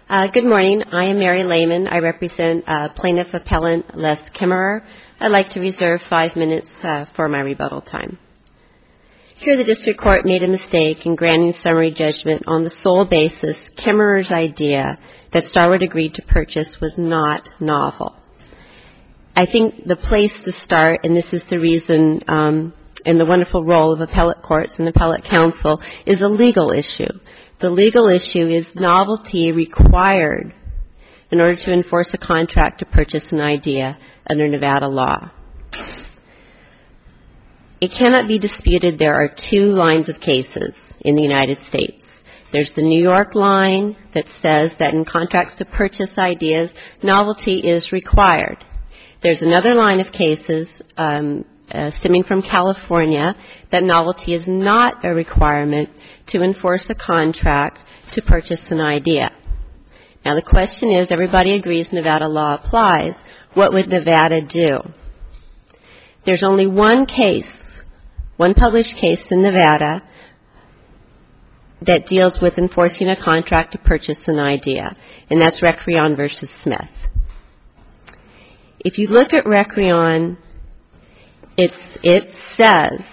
Good morning. I am Mary Lehman. I represent plaintiff appellant Les Kimmerer. I'd like to reserve 5 minutes for my rebuttal time. Here the district court made a mistake in granting summary judgment on the sole basis Kimmerer's idea that Starwood agreed to purchase was not novel. I think the place to start, and this is the reason and the wonderful role of appellate courts and appellate counsel, is a legal issue. The legal issue is novelty required in order to enforce a contract to purchase an idea under Nevada law. It cannot be disputed there are two lines of cases in the United States. There's the New York line that says that in contracts to purchase ideas, novelty is required. There's another line of cases stemming from California that novelty is not a requirement to enforce a contract to purchase an idea. Now the question is, everybody agrees Nevada law applies. What would Nevada do? There's only one case, one published case in Nevada that deals with enforcing a contract to purchase an idea, and that's Recrion versus Smith. If you look at Recrion, it says,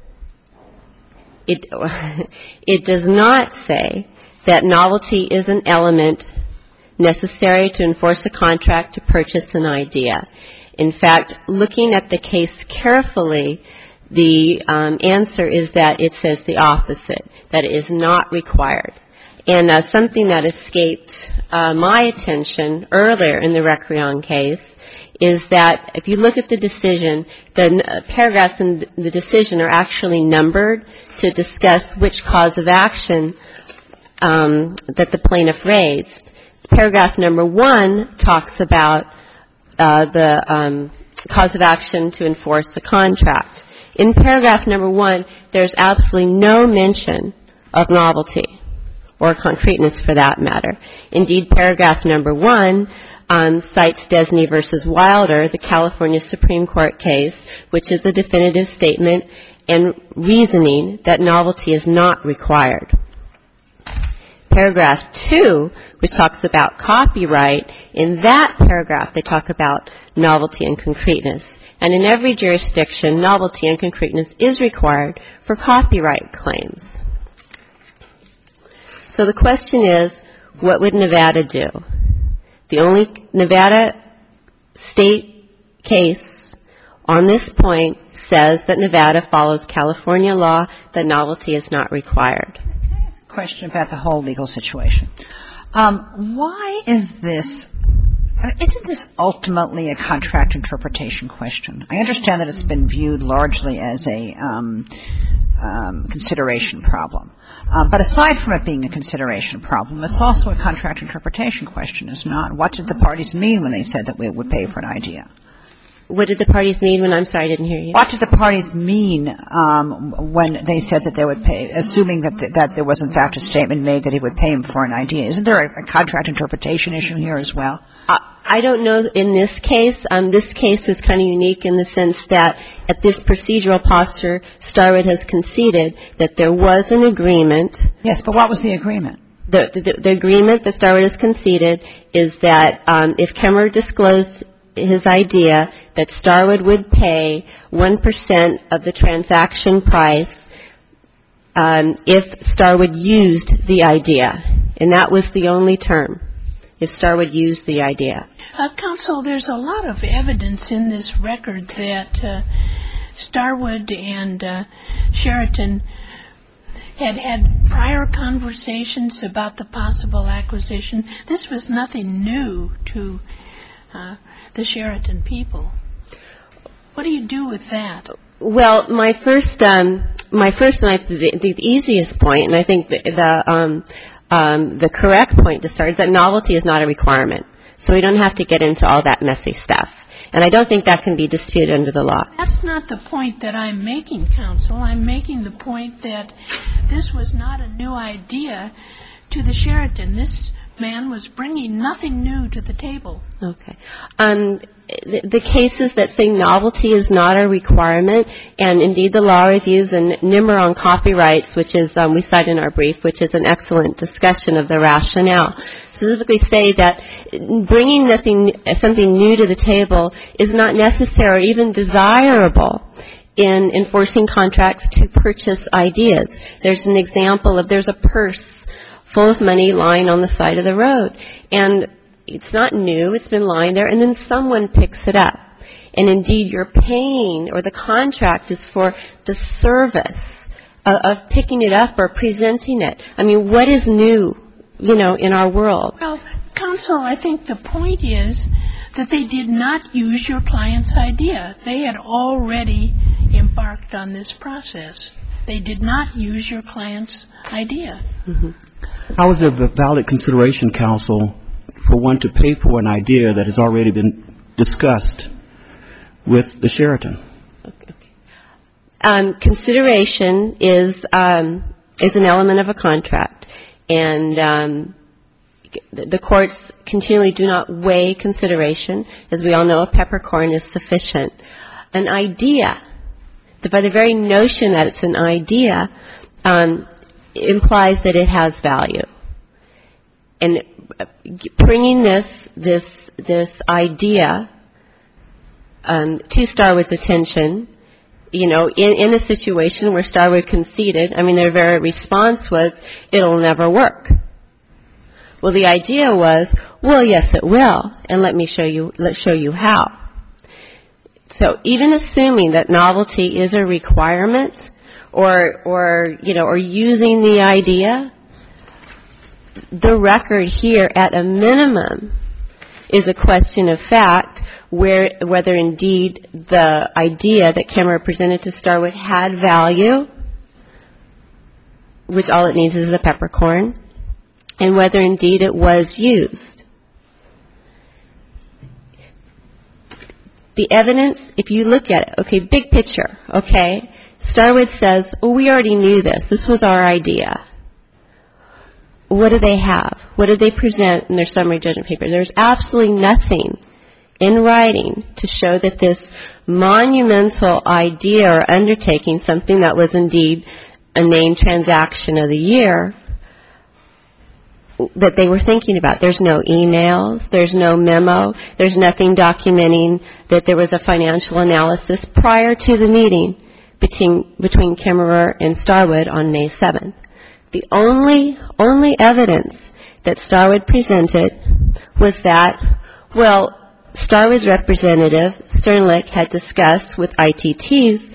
it does not say that novelty is an element necessary to enforce a contract to purchase an idea. In fact, looking at the case carefully, the answer is that it says the opposite, that it is not required. And something that escaped my attention earlier in the Recrion case is that if you look at the decision, the paragraphs in the decision are actually numbered to discuss which cause of action that the plaintiff raised. Paragraph number 1 talks about the cause of action to enforce a contract. In paragraph number 1, there's absolutely no mention of novelty or concreteness for that matter. Indeed, paragraph number 1 cites Desney versus Wilder, the California Supreme Court case, which is a definitive statement and reasoning that novelty is not required. Paragraph 2, which talks about copyright, in that paragraph they talk about novelty and concreteness. And in every jurisdiction, novelty and concreteness is required for copyright claims. So the question is, what would Nevada do? The only Nevada state case on this point says that Nevada follows California law, that novelty is not required. Can I ask a question about the whole legal situation? Why is this? Isn't this ultimately a contract interpretation question? I understand that it's been viewed largely as a consideration problem. But aside from it being a consideration problem, it's also a contract interpretation question, is it not? What did the parties mean when they said that we would pay for an idea? What did the parties mean when, I'm sorry, I didn't hear you? What did the parties mean when they said that they would pay, assuming that there was in fact a statement made that he would pay him for an idea? Isn't there a contract interpretation issue here as well? I don't know in this case. This case is kind of unique in the sense that at this procedural posture, Starwood has conceded that there was an agreement. Yes, but what was the agreement? The agreement that Starwood has conceded is that if Kemmerer disclosed his idea, that Starwood would pay 1% of the transaction price if Starwood used the idea. And that was the only term, if Starwood used the idea. Counsel, there's a lot of evidence in this record that Starwood and Sheraton had prior conversations about the possible acquisition. This was nothing new to the Sheraton people. What do you do with that? Well, my first and the easiest point, and I think the correct point to start is that novelty is not a requirement. So we don't have to get into all that messy stuff. And I don't think that can be disputed under the law. That's not the point that I'm making, counsel. I'm making the point that this was not a new idea to the Sheraton. This man was bringing nothing new to the table. Okay. the cases that say novelty is not a requirement, and indeed the law reviews and Nimmer on copyrights, which is, we cite in our brief, which is an excellent discussion of the rationale, specifically say that bringing something new to the table is not necessary or even desirable in enforcing contracts to purchase ideas. There's an example of there's a purse full of money lying on the side of the road, and it's not new, it's been lying there, and then someone picks it up. And indeed, you're paying, or the contract is for the service of picking it up or presenting it. I mean, what is new, in our world? Well, counsel, I think the point is that they did not use your client's idea. They had already embarked on this process. They did not use your client's idea. Mm-hmm. How is it a valid consideration, counsel, for one to pay for an idea that has already been discussed with the Sheraton? Okay. Consideration is an element of a contract, and the courts continually do not weigh consideration. As we all know, a peppercorn is sufficient. An idea, by the very notion that it's an idea, implies that it has value. And bringing this idea to Starwood's attention, in a situation where Starwood conceded, their very response was, it'll never work. Well, the idea was, well, yes, it will, and let's show you how. So even assuming that novelty is a requirement, or using the idea, the record here, at a minimum, is a question of fact, whether indeed the idea that Camera presented to Starwood had value, which all it needs is a peppercorn, and whether indeed it was used. The evidence, if you look at it, okay, big picture, okay, Starwood says, well, we already knew this. This was our idea. What do they have? What did they present in their summary judgment paper? There's absolutely nothing in writing to show that this monumental idea or undertaking, something that was indeed a named transaction of the year, that they were thinking about. There's no emails, there's no memo, there's nothing documenting that there was a financial analysis prior to the meeting between Kemmerer and Starwood on May 7th. The only evidence that Starwood presented was that, well, Starwood's representative, Sternlicht, had discussed with ITT's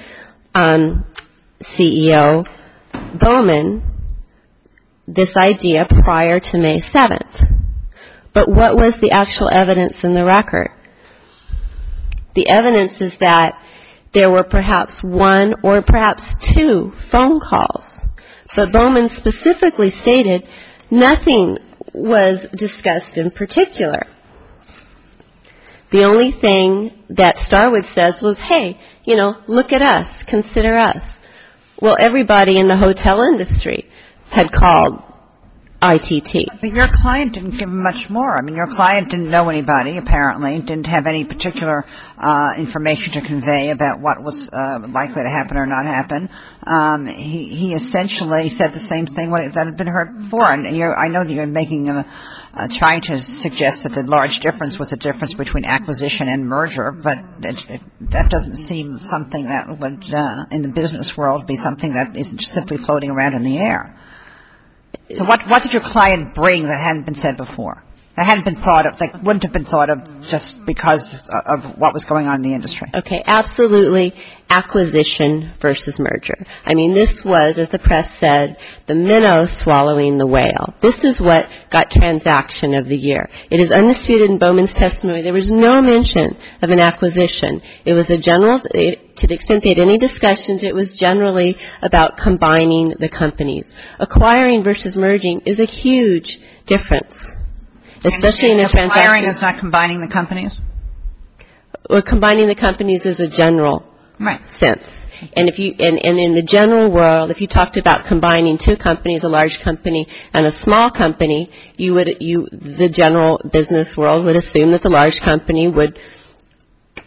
CEO, Bowman, this idea prior to May 7th. But what was the actual evidence in the record? The evidence is that there were perhaps one or perhaps two phone calls. But Bowman specifically stated nothing was discussed in particular. The only thing that Starwood says was, hey, look at us, consider us. Well, everybody in the hotel industry had called ITT. But your client didn't give much more. Your client didn't know anybody, apparently, didn't have any particular information to convey about what was likely to happen or not happen. He essentially said the same thing that had been heard before. And I know that you're making trying to suggest that the large difference was the difference between acquisition and merger, but that doesn't seem something that would, in the business world, be something that isn't just simply floating around in the air. So what did your client bring that hadn't been said before? That hadn't been thought of, that wouldn't have been thought of just because of what was going on in the industry? Okay, absolutely acquisition versus merger. This was, as the press said, the minnow swallowing the whale. This is what got transaction of the year. It is undisputed in Bowman's testimony. There was no mention of an acquisition. It was a general, to the extent they had any discussions, it was generally about combining the companies. Acquiring versus merging is a huge difference. Especially in a transaction. Acquiring is not combining the companies? Well, combining the companies is a general sense. And in the general world, if you talked about combining two companies, a large company and a small company, the general business world would assume that the large company would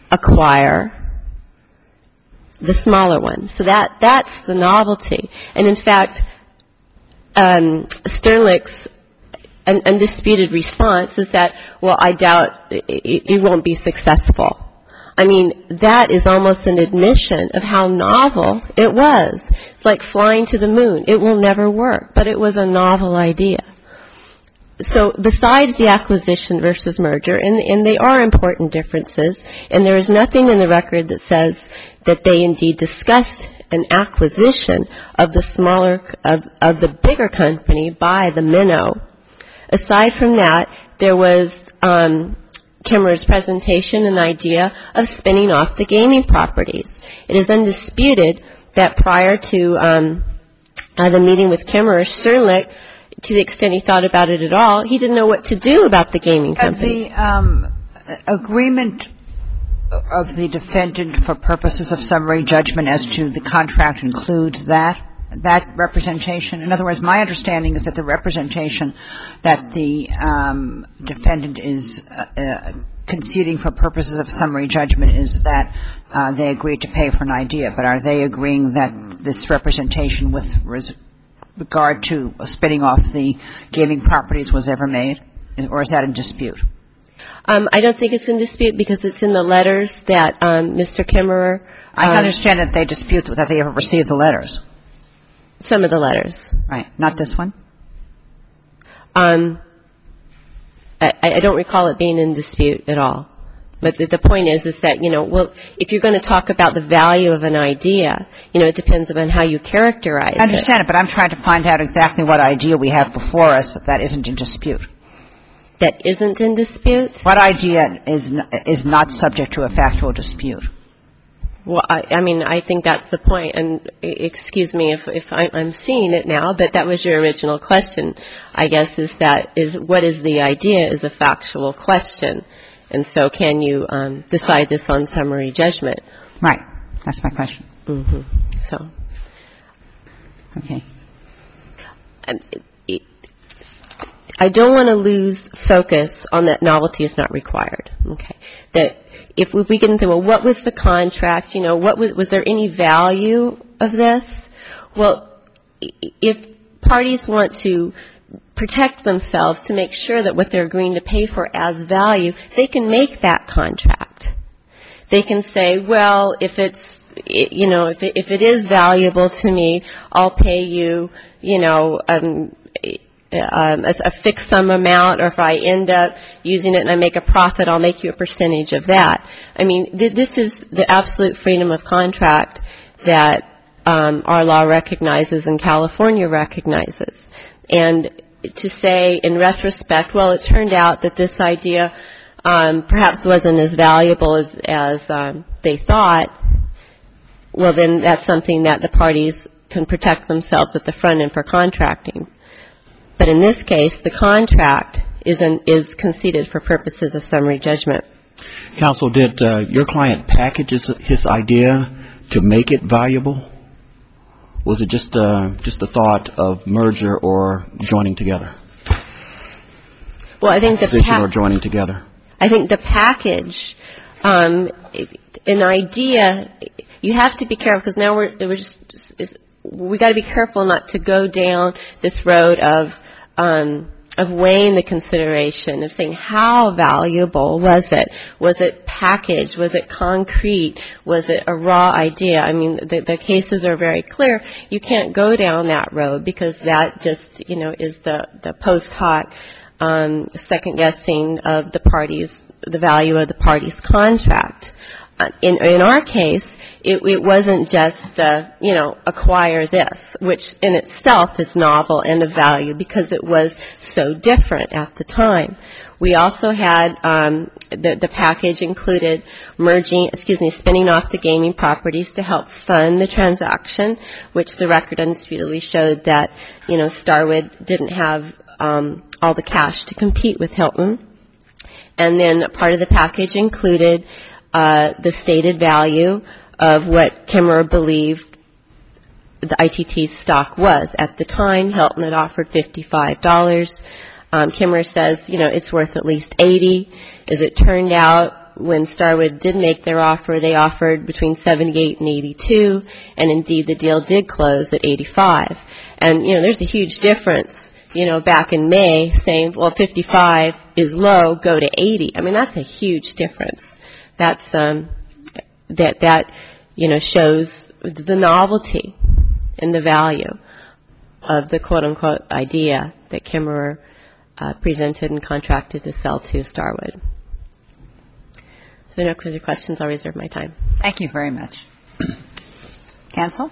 acquire the smaller one. So that's the novelty. And in fact, Sternlicht's undisputed response is that, well, I doubt it won't be successful. I mean, that is almost an admission of how novel it was. It's like flying to the moon. It will never work, but it was a novel idea. So besides the acquisition versus merger, and they are important differences, and there is nothing in the record that says that they indeed discussed an acquisition of the smaller, of the bigger company by the minnow. Aside from that, there was Kimmerer's presentation an idea of spinning off the gaming properties. It is undisputed that prior to the meeting with Kimmerer, Sternlicht, to the extent he thought about it at all, he didn't know what to do about the gaming company. The agreement of the defendant for purposes of summary judgment as to the contract include that representation? In other words, my understanding is that the representation that the defendant is conceding for purposes of summary judgment is that they agreed to pay for an idea. But are they agreeing that this representation with regard to spinning off the gaming properties was ever made? Or is that in dispute? I don't think it's in dispute because it's in the letters that Mr. Kimmerer... I understand that they dispute that they ever received the letters. Some of the letters. Right. Not this one? I don't recall it being in dispute at all. But the point is that, well, if you're going to talk about the value of an idea, it depends upon how you characterize it. I understand it, but I'm trying to find out exactly what idea we have before us that isn't in dispute. That isn't in dispute? What idea is not subject to a factual dispute? Well, I think that's the point. And excuse me if I'm seeing it now, but that was your original question, I guess, what is the idea is a factual question. And so can you decide this on summary judgment? Right. That's my question. Mm-hmm. So. Okay. I don't want to lose focus on that novelty is not required. Okay. That if we get into, well, what was the contract? Was there any value of this? Well, if parties want to protect themselves to make sure that what they're agreeing to pay for as value, they can make that contract. They can say, well, if it's, if it is valuable to me, I'll pay you, a fixed sum amount, or if I end up using it and I make a profit, I'll make you a percentage of that. I mean, this is the absolute freedom of contract that our law recognizes and California recognizes. And to say in retrospect, well, it turned out that this idea perhaps wasn't as valuable as they thought, well, then that's something that the parties can protect themselves at the front end for contracting. But in this case, the contract is conceded for purposes of summary judgment. Counsel, did your client package his idea to make it valuable? Was it just a thought of merger or joining together? Well, I think or joining together. I think the package, an idea, you have to be careful because now we got to be careful not to go down this road of weighing the consideration, of saying how valuable was it? Was it packaged? Was it concrete? Was it a raw idea? I mean, the cases are very clear. You can't go down that road because that just, is the post hoc second guessing of the parties, the value of the parties' contract. In our case, it wasn't just, acquire this, which in itself is novel and of value because it was so different at the time. We also had, the package included spinning off the gaming properties to help fund the transaction, which the record undisputedly showed that, Starwood didn't have, all the cash to compete with Hilton. And then part of the package included the stated value of what Kimmerer believed the ITT's stock was. At the time, Hilton had offered $55. Kimmerer says, it's worth at least $80. As it turned out, when Starwood did make their offer, they offered between 78 and 82, and indeed the deal did close at 85. And, there's a huge difference, back in May saying, well, 55 is low, go to 80. I mean, that's a huge difference. That's, that shows the novelty and the value of the quote-unquote idea that Kimmerer presented and contracted to sell to Starwood. If there are no further questions, I'll reserve my time. Thank you very much. Counsel?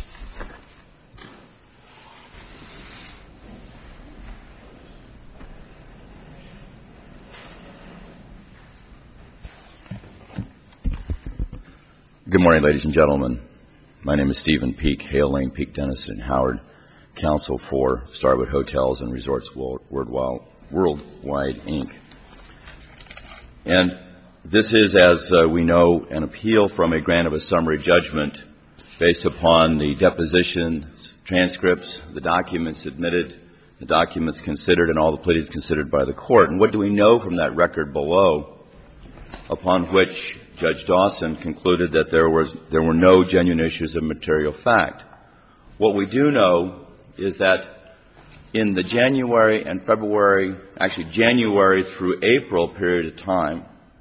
Good morning, ladies and gentlemen. My name is Stephen Peek, Hale Lane, Peek, Dennison, and Howard, counsel for Starwood Hotels and Resorts Worldwide, Inc. And this is, as we know, an appeal from a grant of a summary judgment based upon the depositions, transcripts, the documents admitted, the documents considered, and all the pleadings considered by the court. And what do we know from that record below, upon which Judge Dawson concluded that there were no genuine issues of material fact? What we do know is that in the January and February, actually January through April period of time,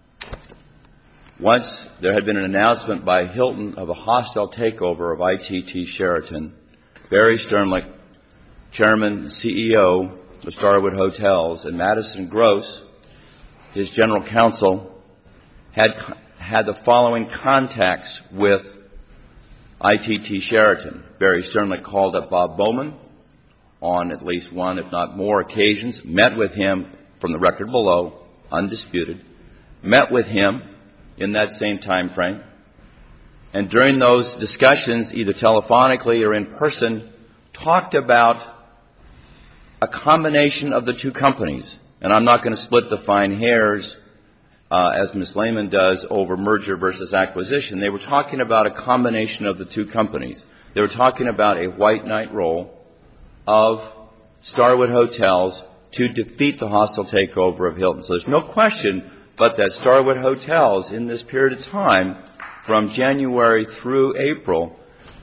once there had been an announcement by Hilton of a hostile takeover of ITT Sheraton, Barry Sternlicht, chairman and CEO of Starwood Hotels, and Madison Gross, his general counsel, had the following contacts with ITT Sheraton. Barry Sternlicht called up Bob Bowman on at least one, if not more, occasions, met with him from the record below, undisputed, met with him in that same time frame, and during those discussions, either telephonically or in person, talked about a combination of the two companies. And I'm not going to split the fine hairs as Ms. Lehman does over merger versus acquisition. They were talking about a combination of the two companies. They were talking about a white knight role of Starwood Hotels to defeat the hostile takeover of Hilton. So there's no question but that Starwood Hotels in this period of time, from January through April,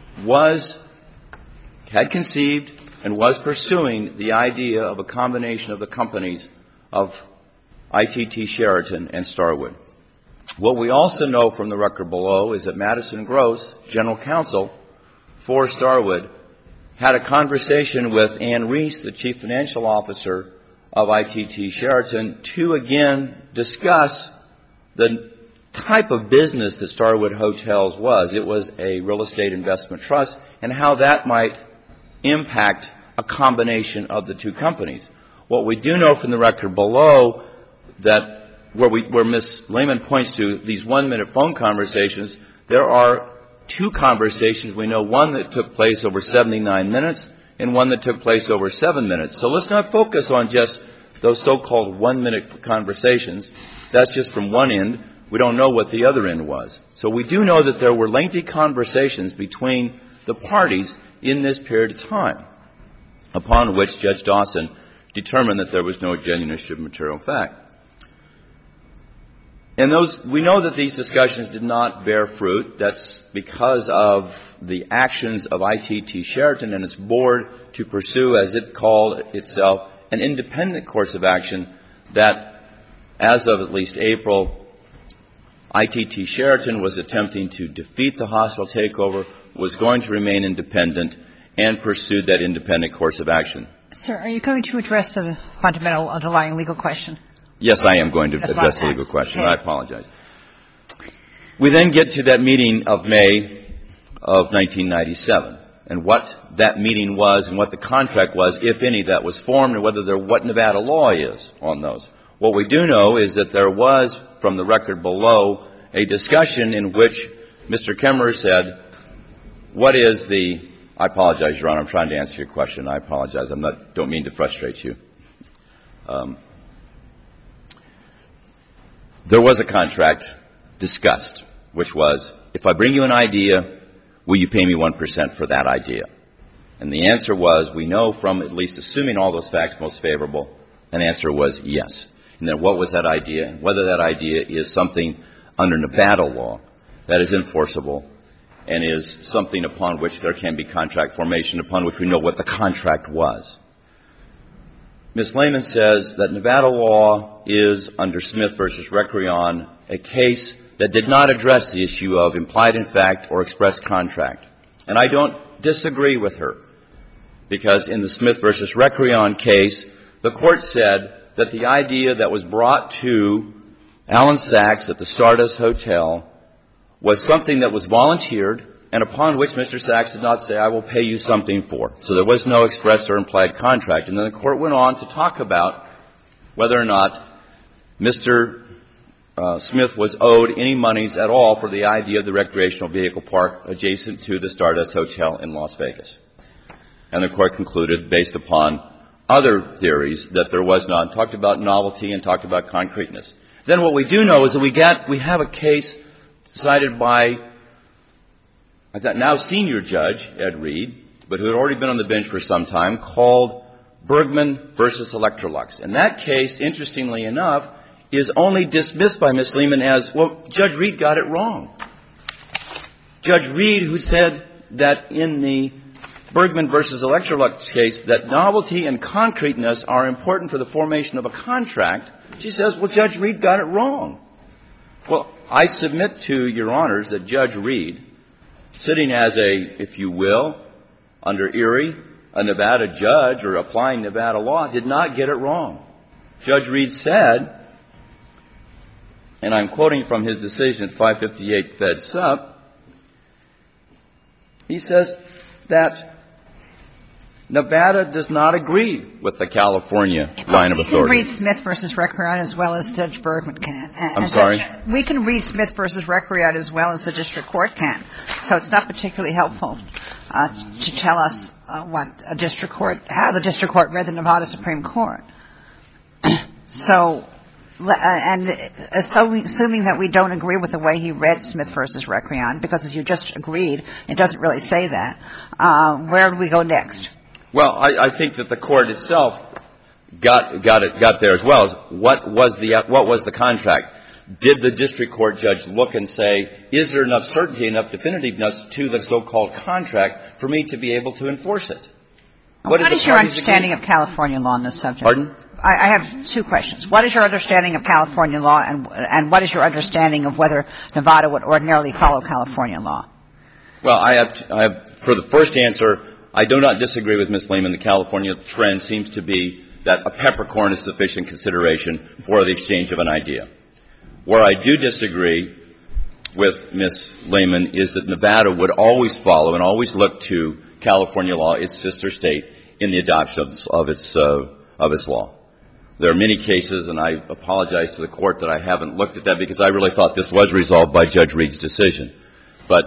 had conceived and was pursuing the idea of a combination of the companies of ITT Sheraton and Starwood. What we also know from the record below is that Madison Gross, general counsel for Starwood, had a conversation with Ann Reese, the chief financial officer of ITT Sheraton, to again discuss the type of business that Starwood Hotels was. It was a real estate investment trust, and how that might impact a combination of the two companies. What we do know from the record below, that where Ms. Lehman points to these 1-minute phone conversations, there are two conversations. We know one that took place over 79 minutes and one that took place over 7 minutes. So let's not focus on just those so-called 1-minute conversations. That's just from one end. We don't know what the other end was. So we do know that there were lengthy conversations between the parties in this period of time, upon which Judge Dawson determined that there was no genuine issue of material fact. And we know that these discussions did not bear fruit. That's because of the actions of ITT Sheraton and its board to pursue, as it called itself, an independent course of action that, as of at least April, ITT Sheraton was attempting to defeat the hostile takeover, was going to remain independent, and pursued that independent course of action. Sir, are you going to address the fundamental underlying legal question? Yes, I am going to address the legal question. I apologize. We then get to that meeting of May of 1997, and what that meeting was and what the contract was, if any, that was formed, and what Nevada law is on those. What we do know is that there was, from the record below, a discussion in which Mr. Kimmerer said, I apologize, Your Honor, I'm trying to answer your question. I apologize. Don't mean to frustrate you. There was a contract discussed, which was, if I bring you an idea, will you pay me 1% for that idea? And the answer was, we know from at least assuming all those facts most favorable, an answer was yes. and then what was that idea, and whether that idea is something under Nevada law that is enforceable and is something upon which there can be contract formation, upon which we know what the contract was. Ms. Lehman says that Nevada law is, under Smith v. Recrion, a case that did not address the issue of implied in fact or express contract. And I don't disagree with her, because in the Smith v. Recrion case, the Court said that the idea that was brought to Alan Sachs at the Stardust Hotel was something that was volunteered and upon which Mr. Sachs did not say, I will pay you something for. So there was no express or implied contract. And then the Court went on to talk about whether or not Mr. Smith was owed any monies at all for the idea of the recreational vehicle park adjacent to the Stardust Hotel in Las Vegas. And the Court concluded, based upon other theories, that there was not, talked about novelty and talked about concreteness. Then what we do know is that we have a case decided by a now senior judge, Ed Reed, but who had already been on the bench for some time, called Bergman v. Electrolux. And that case, interestingly enough, is only dismissed by Ms. Lehman as, well, Judge Reed got it wrong. Judge Reed, who said that in the Bergman v. Electrolux case that novelty and concreteness are important for the formation of a contract, she says, well, Judge Reed got it wrong. Well, I submit to Your Honors that Judge Reed, sitting as a, if you will, under Erie, a Nevada judge or applying Nevada law, did not get it wrong. Judge Reed said, and I'm quoting from his decision at 558 Fed Sup, he says that Nevada does not agree with the California line of authority. We can read Smith v. Recrion as well as Judge Bergman can. I'm sorry? We can read Smith v. Recrion as well as the district court can. So it's not particularly helpful to tell us what a district court, how the district court read the Nevada Supreme Court. So, and assuming that we don't agree with the way he read Smith v. Recrion, because as you just agreed, it doesn't really say that, where do we go next? Well, I think that the court itself got there as well. What was the contract? Did the district court judge look and say, is there enough certainty, enough definitiveness to the so-called contract for me to be able to enforce it? What is your understanding of California law on this subject? Pardon? I have two questions. What is your understanding of California law, and what is your understanding of whether Nevada would ordinarily follow California law? Well, I have for the first answer, I do not disagree with Ms. Lehman. The California trend seems to be that a peppercorn is sufficient consideration for the exchange of an idea. Where I do disagree with Ms. Lehman is that Nevada would always follow and always look to California law, its sister state, in the adoption of its law. There are many cases, and I apologize to the court that I haven't looked at that because I really thought this was resolved by Judge Reed's decision. But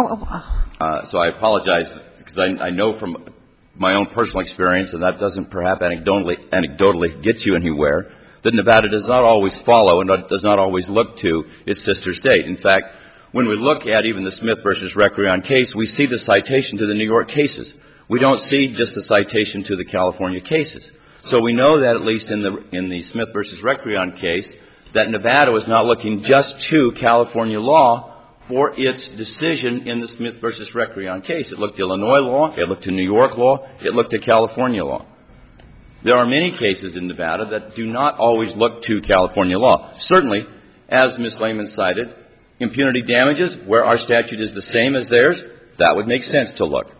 so I apologize because I know from my own personal experience, and that doesn't perhaps anecdotally get you anywhere, that Nevada does not always follow and does not always look to its sister state. In fact, when we look at even the Smith versus Recrion case, we see the citation to the New York cases. We don't see just the citation to the California cases. So we know that at least in the Smith versus Recrion case, that Nevada was not looking just to California law for its decision in the Smith versus Recrion case. It looked to Illinois law, it looked to New York law, it looked to California law. There are many cases in Nevada that do not always look to California law. Certainly, as Ms. Lehman cited, impunity damages, where our statute is the same as theirs, that would make sense to look.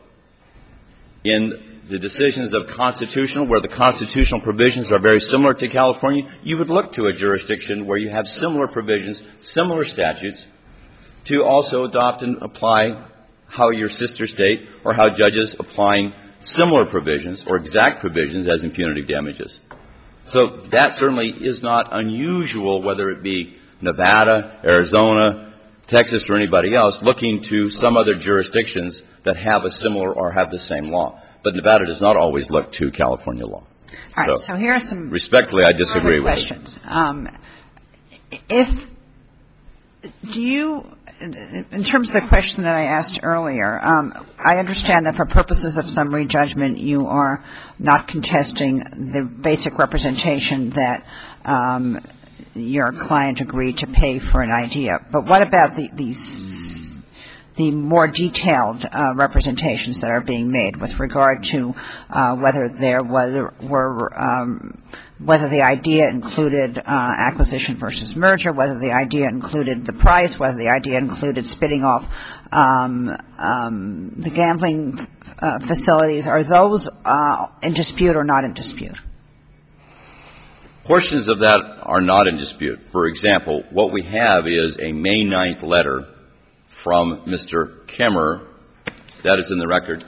In the decisions of constitutional, where the constitutional provisions are very similar to California, you would look to a jurisdiction where you have similar provisions, similar statutes, to also adopt and apply how your sister state or how judges applying similar provisions or exact provisions as impunity damages. So that certainly is not unusual, whether it be Nevada, Arizona, Texas, or anybody else, looking to some other jurisdictions that have a similar or have the same law. But Nevada does not always look to California law. All right, so here are some respectfully, I disagree with questions. In terms of the question that I asked earlier, I understand that for purposes of summary judgment, you are not contesting the basic representation that your client agreed to pay for an idea. But what about the more detailed representations that are being made with regard to whether whether the idea included acquisition versus merger, whether the idea included the price, whether the idea included spinning off the gambling facilities? Are those in dispute or not in dispute? Portions of that are not in dispute. For example, what we have is a May 9th letter from Mr. Kemmerer. That is in the record.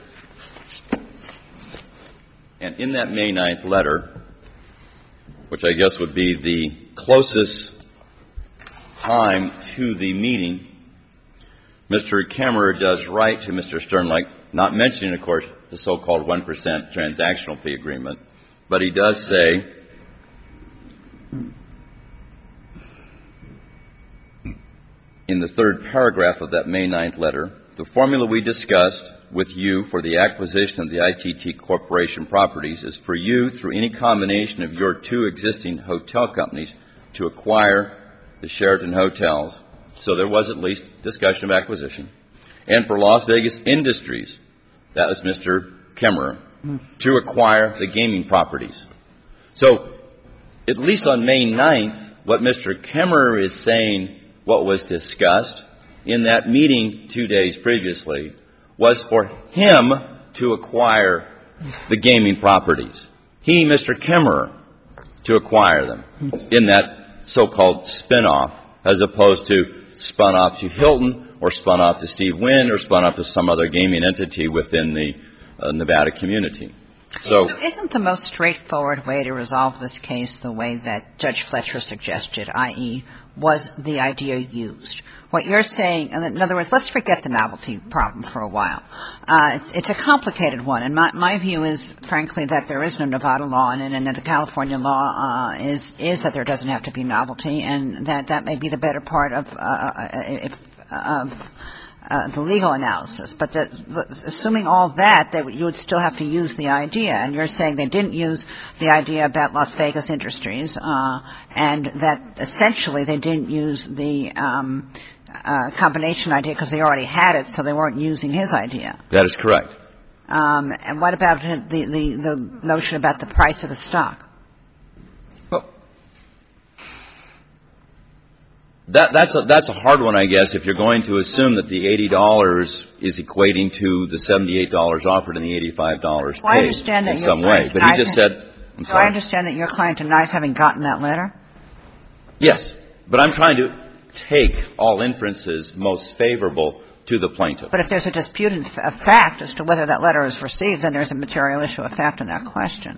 And in that May 9th letter, which I guess would be the closest time to the meeting, Mr. Kemmerer does write to Mr. Sternlicht, not mentioning, of course, the so-called 1% transactional fee agreement, but he does say, in the third paragraph of that May 9th letter, the formula we discussed with you for the acquisition of the ITT Corporation properties is for you, through any combination of your two existing hotel companies, to acquire the Sheraton hotels. So there was at least discussion of acquisition. And for Las Vegas Industries, that was Mr. Kemmerer, to acquire the gaming properties. So at least on May 9th, what Mr. Kemmerer is saying, what was discussed in that meeting 2 days previously, was for him to acquire the gaming properties. He, Mr. Kemmerer, to acquire them in that so-called spin-off, as opposed to spun off to Hilton or spun off to Steve Wynn or spun off to some other gaming entity within the Nevada community. So isn't the most straightforward way to resolve this case the way that Judge Fletcher suggested, i.e., was the idea used? What you're saying, in other words, let's forget the novelty problem for a while. It's a complicated one, and my view is, frankly, that there is no Nevada law in it, and that the California law is that there doesn't have to be novelty, and that may be the better part of the legal analysis. But assuming all that, you would still have to use the idea. And you're saying they didn't use the idea about Las Vegas Industries, and that essentially they didn't use the combination idea because they already had it, so they weren't using his idea. That is correct. And what about the notion about the price of the stock? That's a hard one, I guess, if you're going to assume that the $80 is equating to the $78 offered and the $85 paid in some way. But he just said, I'm sorry. Do I understand that your client denies having gotten that letter? Yes. But I'm trying to take all inferences most favorable to the plaintiff. But if there's a dispute of fact as to whether that letter is received, then there's a material issue of fact in that question.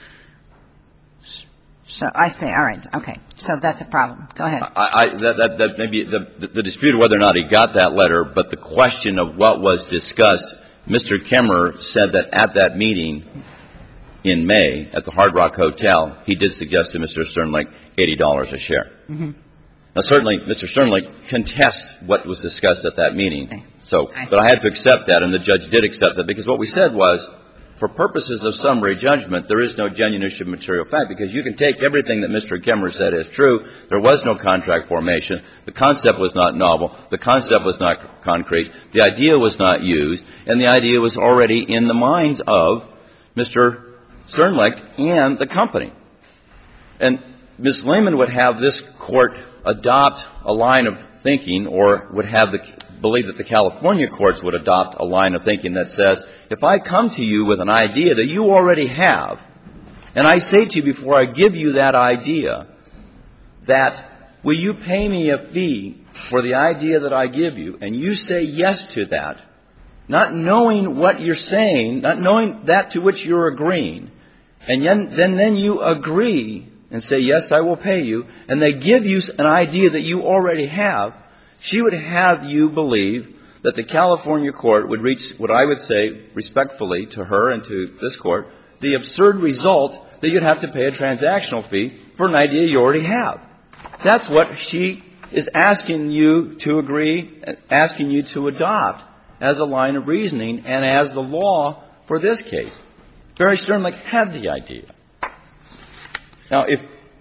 So I say, all right, okay. So that's a problem. Go ahead. That may be the dispute of whether or not he got that letter, but the question of what was discussed, Mr. Kemmerer said that at that meeting in May at the Hard Rock Hotel, he did suggest to Mr. Sternlicht $80 a share. Mm-hmm. Now, certainly, Mr. Sternlicht contests what was discussed at that meeting. Okay. But I had to accept that, and the judge did accept that, because what we said was, for purposes of summary judgment, there is no genuine issue of material fact, because you can take everything that Mr. Kemmerer said as true. There was no contract formation. The concept was not novel. The concept was not concrete. The idea was not used. And the idea was already in the minds of Mr. Sternlicht and the company. And Ms. Lehman would have this court adopt a line of thinking, or would have believe that the California courts would adopt a line of thinking that says, if I come to you with an idea that you already have, and I say to you before I give you that idea, that will you pay me a fee for the idea that I give you, and you say yes to that, not knowing what you're saying, not knowing that to which you're agreeing, and then you agree and say, yes, I will pay you, and they give you an idea that you already have, she would have you believe that the California court would reach what I would say respectfully to her and to this court, the absurd result that you'd have to pay a transactional fee for an idea you already have. That's what she is asking you to agree, asking you to adopt as a line of reasoning and as the law for this case. Barry Sternlicht had the idea. Now, if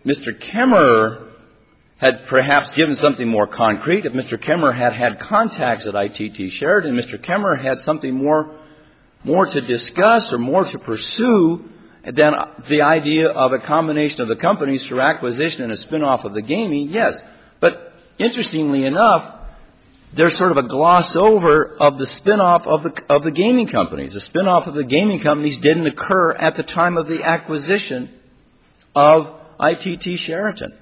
Mr. Kemmerer had perhaps given something more concrete, if Mr. Kemmerer had had contacts at ITT Sheraton, Mr. Kemmerer had something more to discuss or more to pursue than the idea of a combination of the companies through acquisition and a spin-off of the gaming, yes. But interestingly enough, there's sort of a gloss over of the spin-off of the gaming companies. The spin-off of the gaming companies didn't occur at the time of the acquisition of ITT Sheraton.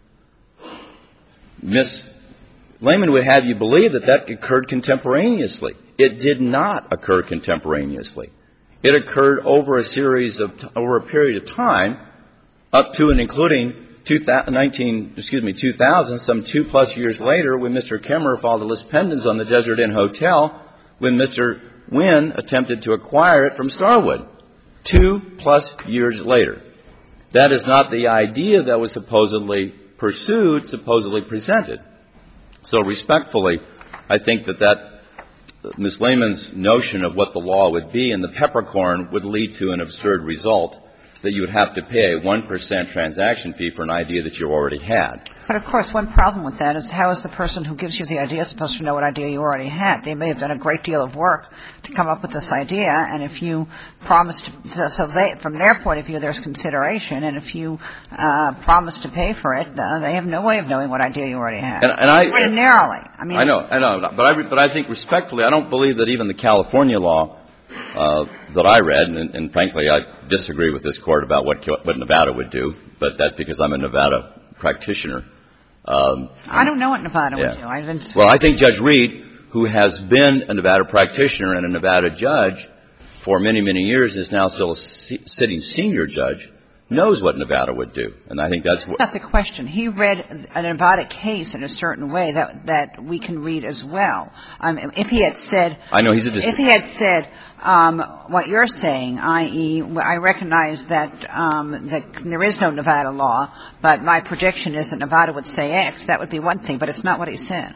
Ms. Lehman would have you believe that occurred contemporaneously. It did not occur contemporaneously. It occurred over a period of time, up to and including 2000, some 2+ years later, when Mr. Kemmerer filed a lis pendens on the Desert Inn Hotel, when Mr. Wynn attempted to acquire it from Starwood. 2+ years later. That is not the idea that was supposedly pursued, supposedly presented. So respectfully, I think that Ms. Lehman's notion of what the law would be in the peppercorn would lead to an absurd result, that you would have to pay a 1% transaction fee for an idea that you already had. But, of course, one problem with that is how is the person who gives you the idea supposed to know what idea you already had? They may have done a great deal of work to come up with this idea, and if you promise to, from their point of view, there's consideration, and if you promise to pay for it, they have no way of knowing what idea you already had. Ordinarily. I know. But I think respectfully, I don't believe that even the California law that I read, and frankly, I disagree with this Court about what Nevada would do, but that's because I'm a Nevada practitioner. I don't know what Nevada would do. Well, I think Judge Reed, who has been a Nevada practitioner and a Nevada judge for many, many years, is now still a sitting senior judge, knows what Nevada would do. And I think that's not the question. He read a Nevada case in a certain way that we can read as well. If he had said, I know he's a district. If he had said what you're saying, i.e., I recognize that there is no Nevada law, but my prediction is that Nevada would say X, that would be one thing, but it's not what he said.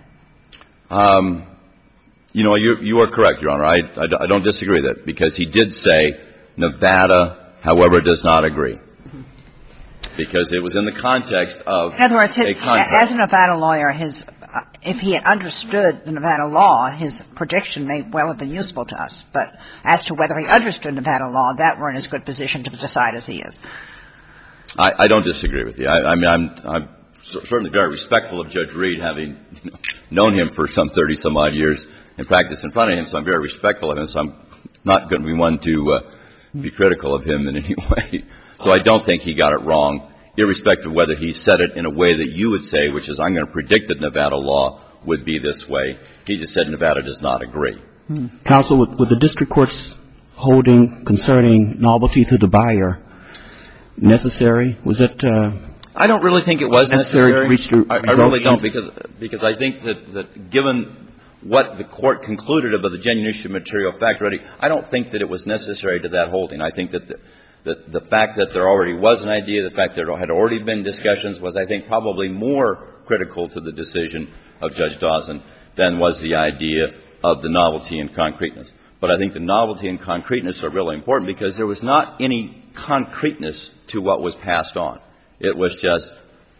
You are correct, Your Honor. I don't disagree with that, because he did say Nevada, however, does not agree. Because it was in the context of in other words, a contract. As a Nevada lawyer, if he had understood the Nevada law, his prediction may well have been useful to us. But as to whether he understood Nevada law, that we're in as good position to decide as he is. I don't disagree with you. I'm certainly very respectful of Judge Reed, having known him for some 30-some-odd years and practiced in front of him, so I'm very respectful of him, so I'm not going to be one to be critical of him in any way. So I don't think he got it wrong, irrespective of whether he said it in a way that you would say, which is I'm going to predict that Nevada law would be this way. He just said Nevada does not agree. Counsel, with the district court's holding concerning novelty to the buyer necessary? Was it I don't really think it was necessary. To reach the I really don't, because I think that given what the court concluded about the genuine issue of material fact already, I don't think that it was necessary to that holding. I think that the fact that there already was an idea, the fact that there had already been discussions was, I think, probably more critical to the decision of Judge Dawson than was the idea of the novelty and concreteness. But I think the novelty and concreteness are really important because there was not any concreteness to what was passed on. It was just,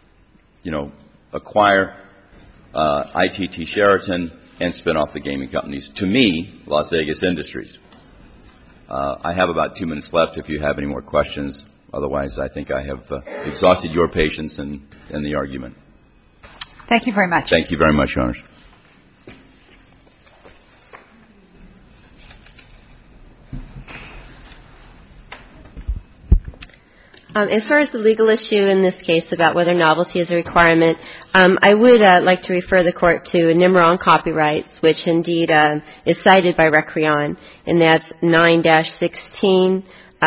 acquire ITT Sheraton and spin off the gaming companies. To me, Las Vegas Industries. I have about 2 minutes left if you have any more questions. Otherwise, I think I have exhausted your patience in the argument. Thank you very much. Thank you very much, Your Honor. As far as the legal issue in this case about whether novelty is a requirement, I would like to refer the court to NIMRA on copyrights, which indeed is cited by Recreon, and that's 9-16,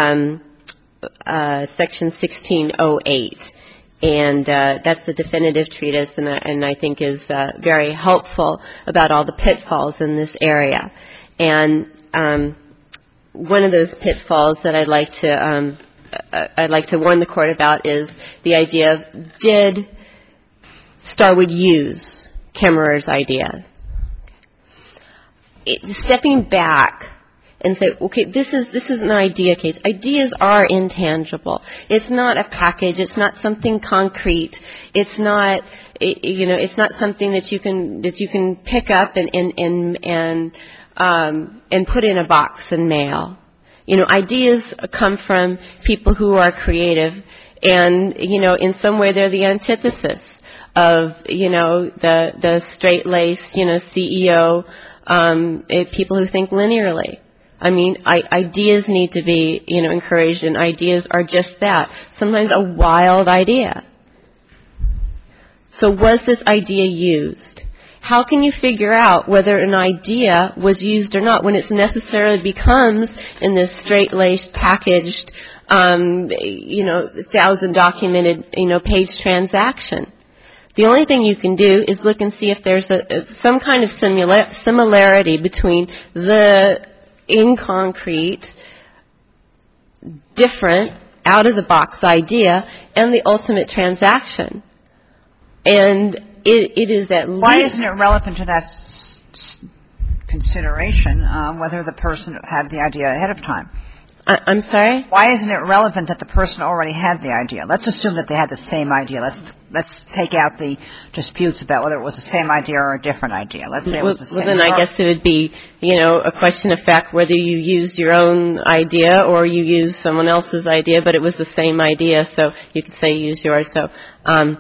section 1608. And that's the definitive treatise, and I think is very helpful about all the pitfalls in this area. And one of those pitfalls that I'd like to warn the court about is the idea of, did Starwood use Kemmerer's idea? Stepping back and say, okay, this is an idea case. Ideas are intangible. It's not a package. It's not something concrete. It's not, it's not something that you can pick up and put in a box and mail. Ideas come from people who are creative, and, in some way they're the antithesis of, the straight-laced, CEO, people who think linearly. I mean, ideas need to be, encouraged, and ideas are just that. Sometimes a wild idea. So was this idea used? How can you figure out whether an idea was used or not when it necessarily becomes in this straight-laced, packaged, 1,000 documented, page transaction? The only thing you can do is look and see if there's some kind of similarity between the inconcrete, different, out-of-the-box idea and the ultimate transaction. And it is at least... Why isn't it relevant to that consideration whether the person had the idea ahead of time? I'm sorry? Why isn't it relevant that the person already had the idea? Let's assume that they had the same idea. Let's take out the disputes about whether it was the same idea or a different idea. Let's say it was the same. Well, then I guess it would be, a question of fact whether you used your own idea or you used someone else's idea, but it was the same idea, so you could say you used yours. So, and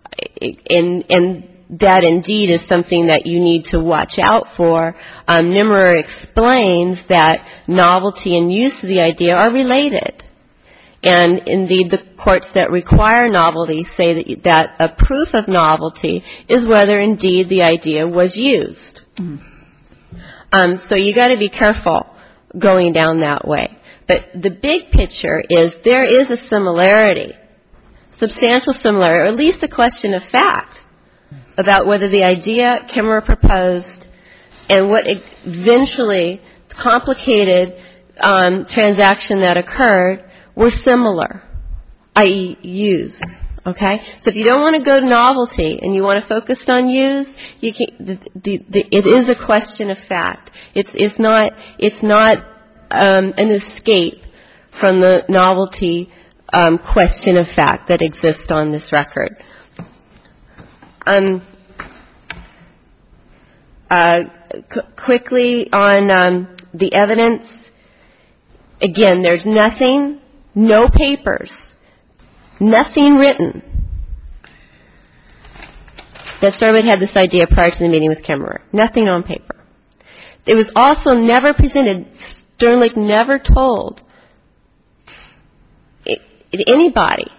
that indeed is something that you need to watch out for. Nimmerer explains that novelty and use of the idea are related. And indeed, the courts that require novelty say that a proof of novelty is whether indeed the idea was used. So you got to be careful going down that way. But the big picture is there is a similarity, substantial similarity, or at least a question of fact about whether the idea Kimmerer proposed and what eventually complicated transaction that occurred were similar, i.e. used. Okay? So if you don't want to go to novelty and you want to focus on used, you can, it is a question of fact. It's not an escape from the novelty question of fact that exists on this record. Quickly on the evidence, again, there's nothing, no papers, nothing written that Starwood had this idea prior to the meeting with Kimmerer. Nothing on paper. It was also never presented, Sternlicht never told anybody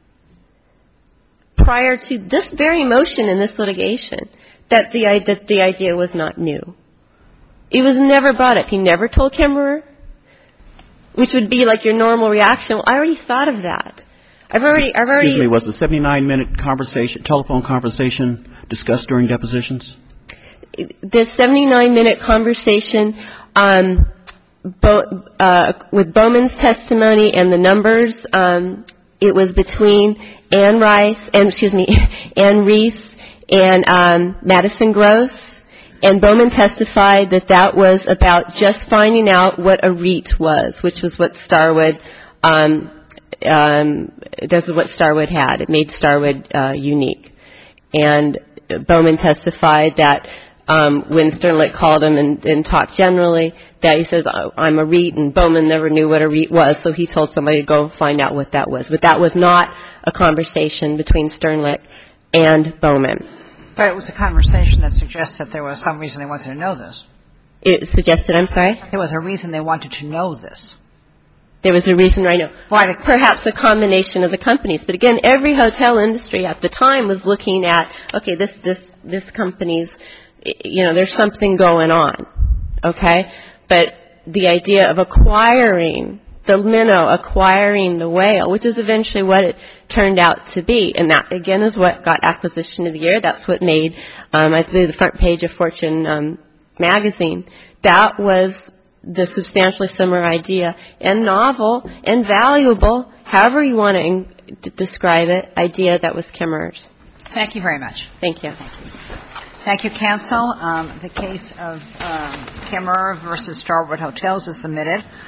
prior to this very motion in this litigation that the idea was not new. It was never brought up. He never told Kimmerer, which would be like your normal reaction. Well, I already thought of that. I've already. Excuse me, was the 79-minute telephone conversation discussed during depositions? The 79-minute conversation with Bowman's testimony and the numbers, it was between Ann Reese and Madison Gross. And Bowman testified that was about just finding out what a REIT was, which was what Starwood, this is what Starwood had. It made Starwood unique. And Bowman testified that when Sternlicht called him and talked generally, that he says, I'm a REIT, and Bowman never knew what a REIT was, so he told somebody to go find out what that was. But that was not a conversation between Sternlicht and Bowman. But it was a conversation that suggests that there was some reason they wanted to know this. It suggested, I'm sorry? There was a reason they wanted to know this. There was a reason right now. Why? Perhaps a combination of the companies. But again, every hotel industry at the time was looking at, okay, this company's, there's something going on. Okay? But the idea of acquiring the minnow, acquiring the whale, which is eventually what it turned out to be. And that, again, is what got Acquisition of the Year. That's what made, I believe, the front page of Fortune magazine. That was the substantially similar idea and novel and valuable, however you want to describe it, idea that was Kimmerer's. Thank you very much. Thank you. Thank you. Thank you, counsel. The case of Kemmerer versus Starwood Hotels is submitted.